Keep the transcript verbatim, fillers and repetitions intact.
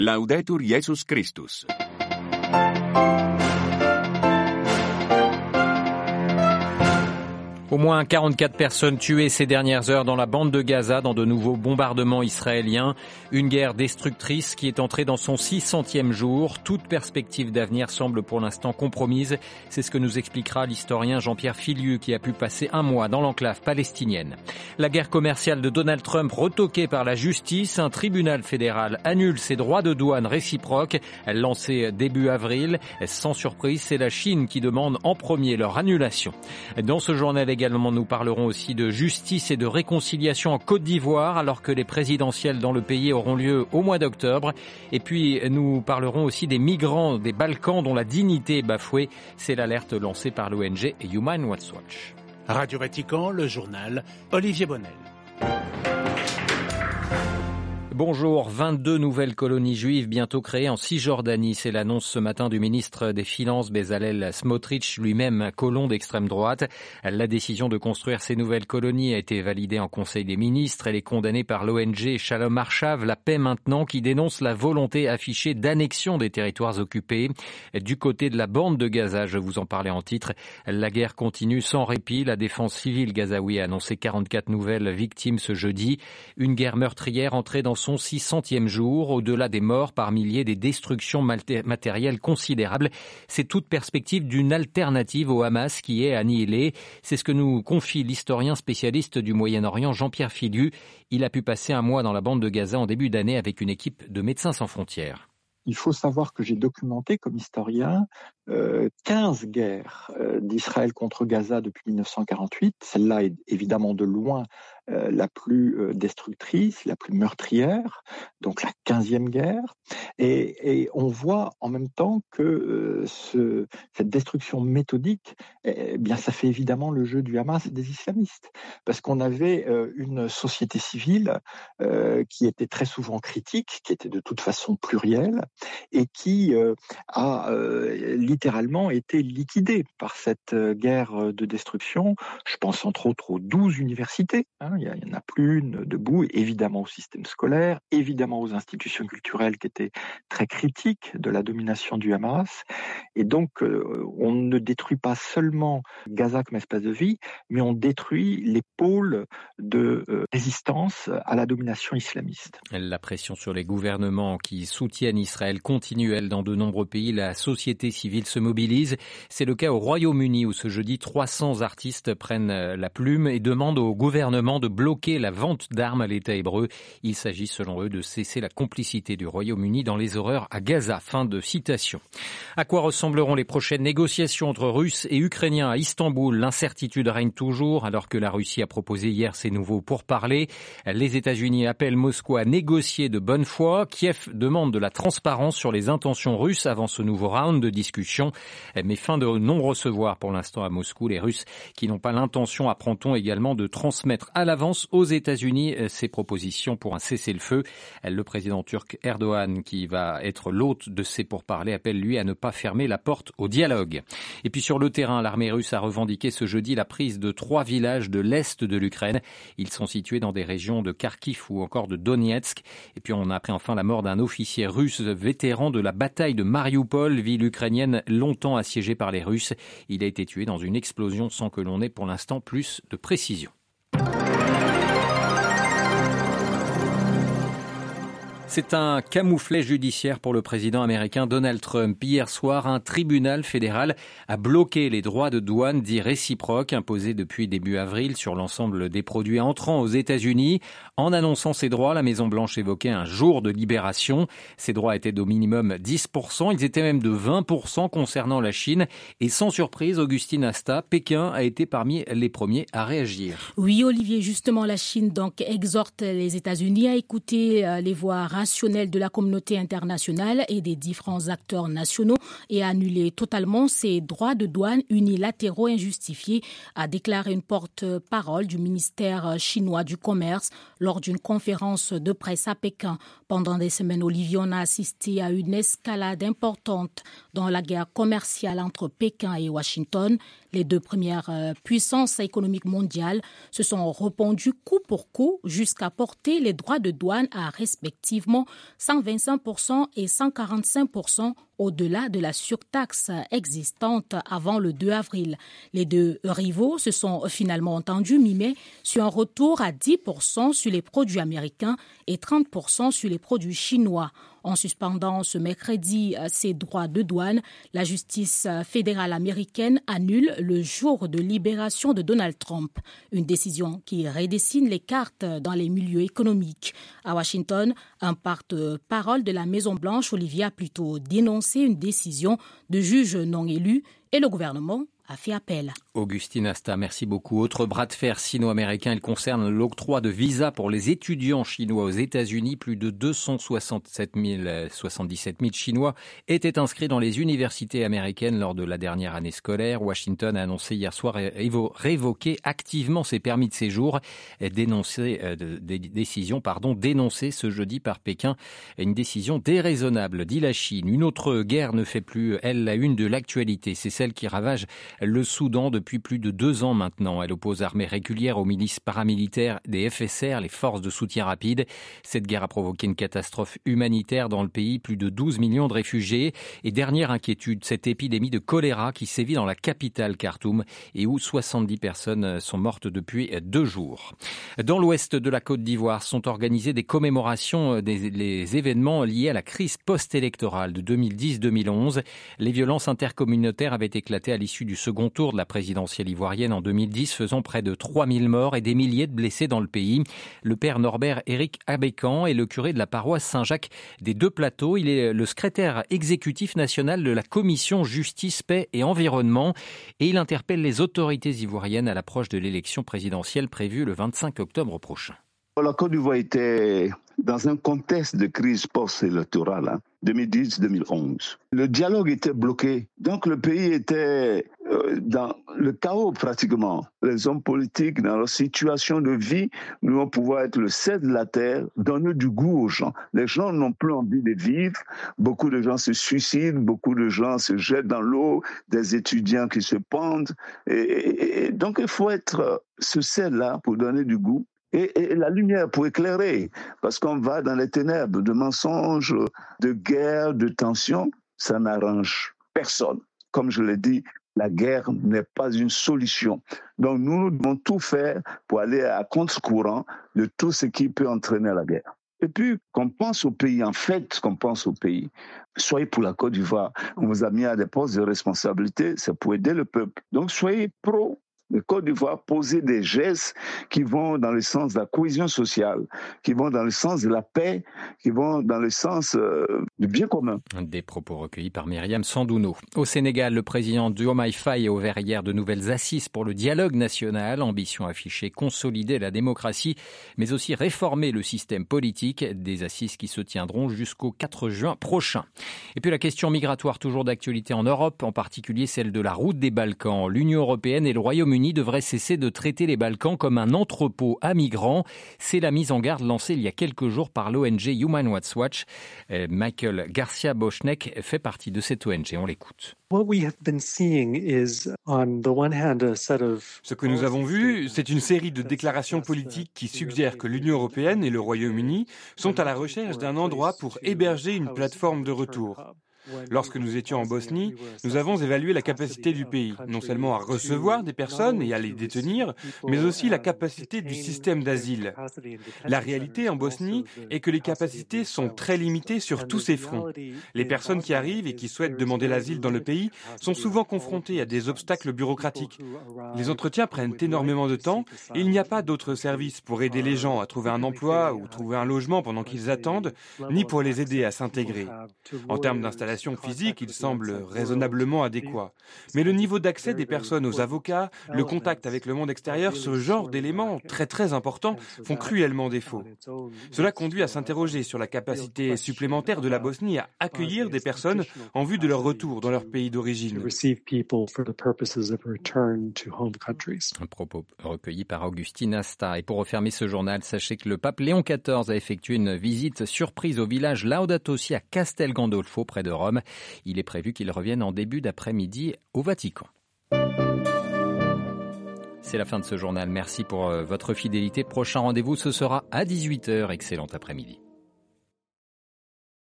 Laudetur Jesus Christus. Au moins quarante-quatre personnes tuées ces dernières heures dans la bande de Gaza dans de nouveaux bombardements israéliens. Une guerre destructrice qui est entrée dans son six centième jour. Toute perspective d'avenir semble pour l'instant compromise. C'est ce que nous expliquera l'historien Jean-Pierre Filiu qui a pu passer un mois dans l'enclave palestinienne. La guerre commerciale de Donald Trump retoquée par la justice. Un tribunal fédéral annule ses droits de douane réciproques. Lancé début avril. Sans surprise, c'est la Chine qui demande en premier leur annulation. Dans ce journal également, nous parlerons aussi de justice et de réconciliation en Côte d'Ivoire alors que les présidentielles dans le pays auront lieu au mois d'octobre. Et puis, nous parlerons aussi des migrants des Balkans dont la dignité est bafouée. C'est l'alerte lancée par l'O N G Human Rights Watch. Radio Vatican, le journal, Olivier Bonnel. Bonjour, vingt-deux nouvelles colonies juives bientôt créées en Cisjordanie. C'est l'annonce ce matin du ministre des Finances Bezalel Smotrich, lui-même colon d'extrême droite. La décision de construire ces nouvelles colonies a été validée en Conseil des ministres. Elle est condamnée par l'O N G Shalom Arshav, la paix maintenant, qui dénonce la volonté affichée d'annexion des territoires occupés. Du côté de la bande de Gaza, je vous en parlais en titre, la guerre continue sans répit. La défense civile gazaoui a annoncé quarante-quatre nouvelles victimes ce jeudi. Une guerre meurtrière entrée dans son six centième jour, au-delà des morts par milliers, des destructions matérielles considérables. C'est toute perspective d'une alternative au Hamas qui est annihilée. C'est ce que nous confie l'historien spécialiste du Moyen-Orient Jean-Pierre Filiu. Il a pu passer un mois dans la bande de Gaza en début d'année avec une équipe de Médecins sans frontières. Il faut savoir que j'ai documenté comme historien euh, quinze guerres euh, d'Israël contre Gaza depuis mille neuf cent quarante-huit. Celle-là est évidemment de loin euh, la plus euh, destructrice, la plus meurtrière, donc la quinzième guerre. Et, et on voit en même temps que euh, ce, cette destruction méthodique, eh bien, ça fait évidemment le jeu du Hamas et des islamistes. Parce qu'on avait euh, une société civile euh, qui était très souvent critique, qui était de toute façon plurielle, et qui euh, a euh, littéralement été liquidée par cette euh, guerre de destruction. Je pense entre autres aux douze universités, hein, il n'y en a plus une debout, évidemment au système scolaire, évidemment aux institutions culturelles qui étaient très critiques de la domination du Hamas. Et donc, euh, on ne détruit pas seulement Gaza comme espace de vie, mais on détruit les pôles de euh, résistance à la domination islamiste. La pression sur les gouvernements qui soutiennent Israël continue, elle, dans de nombreux pays. La société civile se mobilise. C'est le cas au Royaume-Uni où ce jeudi, trois cents artistes prennent la plume et demandent au gouvernement de bloquer la vente d'armes à l'État hébreu. Il s'agit, selon eux, de cesser la complicité du Royaume-Uni dans les horreurs à Gaza. Fin de citation. À quoi ressembleront les prochaines négociations entre Russes et Ukrainiens à Istanbul? L'incertitude règne toujours alors que la Russie a proposé hier ses nouveaux pourparlers. Les États-Unis appellent Moscou à négocier de bonne foi. Kiev demande de la transparence sur les intentions russes avant ce nouveau round de discussion. Mais fin de non-recevoir pour l'instant à Moscou. Les Russes qui n'ont pas l'intention, apprend-on également, de transmettre à l'avance aux États-Unis ces propositions pour un cessez-le-feu. Le président turc Erdogan, qui va être l'hôte de ces pourparlers, appelle lui à ne pas fermer la porte au dialogue. Et puis sur le terrain, l'armée russe a revendiqué ce jeudi la prise de trois villages de l'est de l'Ukraine. Ils sont situés dans des régions de Kharkiv ou encore de Donetsk. Et puis on a appris enfin la mort d'un officier russe vétéran de la bataille de Marioupol, ville ukrainienne longtemps assiégée par les Russes. Il a été tué dans une explosion sans que l'on ait pour l'instant plus de précision. C'est un camouflet judiciaire pour le président américain Donald Trump. Hier soir, un tribunal fédéral a bloqué les droits de douane dits réciproques imposés depuis début avril sur l'ensemble des produits entrant aux États-Unis. En annonçant ces droits, la Maison-Blanche évoquait un jour de libération. Ces droits étaient d'au minimum dix pour cent. Ils étaient même de vingt pour cent concernant la Chine. Et sans surprise, Augustine Asta, Pékin a été parmi les premiers à réagir. Oui, Olivier, justement, la Chine donc exhorte les États-Unis à écouter les voix rationnelle de la communauté internationale et des différents acteurs nationaux et annuler totalement ces droits de douane unilatéraux injustifiés, a déclaré une porte-parole du ministère chinois du Commerce lors d'une conférence de presse à Pékin. Pendant des semaines, Olivier, on a assisté à une escalade importante dans la guerre commerciale entre Pékin et Washington. Les deux premières puissances économiques mondiales se sont répondues coup pour coup jusqu'à porter les droits de douane à respectivement respectivement cent vingt-cinq pour cent et cent quarante-cinq pour cent au-delà de la surtaxe existante avant le deux avril. Les deux rivaux se sont finalement entendus mi-mai sur un retour à dix pour cent sur les produits américains et trente pour cent sur les produits chinois. En suspendant ce mercredi ces droits de douane, la justice fédérale américaine annule le jour de libération de Donald Trump, une décision qui redessine les cartes dans les milieux économiques. À Washington, un porte-parole de la Maison-Blanche, Olivier, a plutôt dénoncé une décision de juge non élu et le gouvernement a fait appel. Augustine Asta, merci beaucoup. Autre bras de fer sino-américain, il concerne l'octroi de visa pour les étudiants chinois aux États-Unis. Plus de deux cent soixante-sept mille, soixante-dix-sept mille Chinois étaient inscrits dans les universités américaines lors de la dernière année scolaire. Washington a annoncé hier soir révoquer activement ses permis de séjour. Dénoncé, euh, des décisions, pardon, dénoncées ce jeudi par Pékin. Une décision déraisonnable, dit la Chine. Une autre guerre ne fait plus, elle, la une de l'actualité. C'est celle qui ravage le Soudan depuis plus de deux ans maintenant. Elle oppose armées régulières aux milices paramilitaires des F S R, les forces de soutien rapide. Cette guerre a provoqué une catastrophe humanitaire dans le pays, plus de douze millions de réfugiés. Et dernière inquiétude, cette épidémie de choléra qui sévit dans la capitale Khartoum et où soixante-dix personnes sont mortes depuis deux jours. Dans l'ouest de la Côte d'Ivoire sont organisées des commémorations des les événements liés à la crise post-électorale de deux mille dix deux mille onze. Les violences intercommunautaires avaient éclaté à l'issue du second tour de la présidentielle ivoirienne en deux mille dix, faisant près de trois mille morts et des milliers de blessés dans le pays. Le père Norbert Éric Abécan est le curé de la paroisse Saint-Jacques des Deux Plateaux. Il est le secrétaire exécutif national de la commission Justice, Paix et Environnement et il interpelle les autorités ivoiriennes à l'approche de l'élection présidentielle prévue le vingt-cinq octobre prochain. La Côte d'Ivoire était dans un contexte de crise post-électorale, hein, deux mille dix deux mille onze. Le dialogue était bloqué, donc le pays était euh, dans le chaos pratiquement. Les hommes politiques, dans leur situation de vie, nous vont pouvoir être le sel de la terre, donner du goût aux gens. Les gens n'ont plus envie de vivre, beaucoup de gens se suicident, beaucoup de gens se jettent dans l'eau, des étudiants qui se pendent. Et, et, et donc il faut être ce sel-là pour donner du goût. Et, et la lumière pour éclairer, parce qu'on va dans les ténèbres de mensonges, de guerre, de tensions, ça n'arrange personne. Comme je l'ai dit, la guerre n'est pas une solution. Donc nous, nous devons tout faire pour aller à contre-courant de tout ce qui peut entraîner la guerre. Et puis, qu'on pense au pays, en fait, qu'on pense au pays. Soyez pour la Côte d'Ivoire, on vous a mis à des postes de responsabilité, c'est pour aider le peuple. Donc soyez pro. Le Côte d'Ivoire, poser des gestes qui vont dans le sens de la cohésion sociale, qui vont dans le sens de la paix, qui vont dans le sens euh, du bien commun. Des propos recueillis par Myriam Sandouno. Au Sénégal, le président Diomaye Faye a ouvert hier de nouvelles assises pour le dialogue national. Ambition affichée, consolider la démocratie, mais aussi réformer le système politique. Des assises qui se tiendront jusqu'au quatre juin prochain. Et puis la question migratoire, toujours d'actualité en Europe, en particulier celle de la route des Balkans. L'Union européenne et le Royaume-Uni devrait cesser de traiter les Balkans comme un entrepôt à migrants. C'est la mise en garde lancée il y a quelques jours par l'O N G Human Rights Watch. Michael Garcia-Boschneck fait partie de cette O N G. On l'écoute. Ce que nous avons vu, c'est une série de déclarations politiques qui suggèrent que l'Union européenne et le Royaume-Uni sont à la recherche d'un endroit pour héberger une plateforme de retour. Lorsque nous étions en Bosnie, nous avons évalué la capacité du pays, non seulement à recevoir des personnes et à les détenir, mais aussi la capacité du système d'asile. La réalité en Bosnie est que les capacités sont très limitées sur tous ces fronts. Les personnes qui arrivent et qui souhaitent demander l'asile dans le pays sont souvent confrontées à des obstacles bureaucratiques. Les entretiens prennent énormément de temps et il n'y a pas d'autres services pour aider les gens à trouver un emploi ou trouver un logement pendant qu'ils attendent, ni pour les aider à s'intégrer. En termes d'installation physique, il semble raisonnablement adéquat. Mais le niveau d'accès des personnes aux avocats, le contact avec le monde extérieur, ce genre d'éléments très très importants font cruellement défaut. Cela conduit à s'interroger sur la capacité supplémentaire de la Bosnie à accueillir des personnes en vue de leur retour dans leur pays d'origine. Un propos recueilli par Augustine Asta. Et pour refermer ce journal, sachez que le pape Léon quatorze a effectué une visite surprise au village Laudato Si à Castel Gandolfo, près de Rome. Il est prévu qu'il revienne en début d'après-midi au Vatican. C'est la fin de ce journal. Merci pour votre fidélité. Prochain rendez-vous, ce sera à dix-huit heures. Excellent après-midi.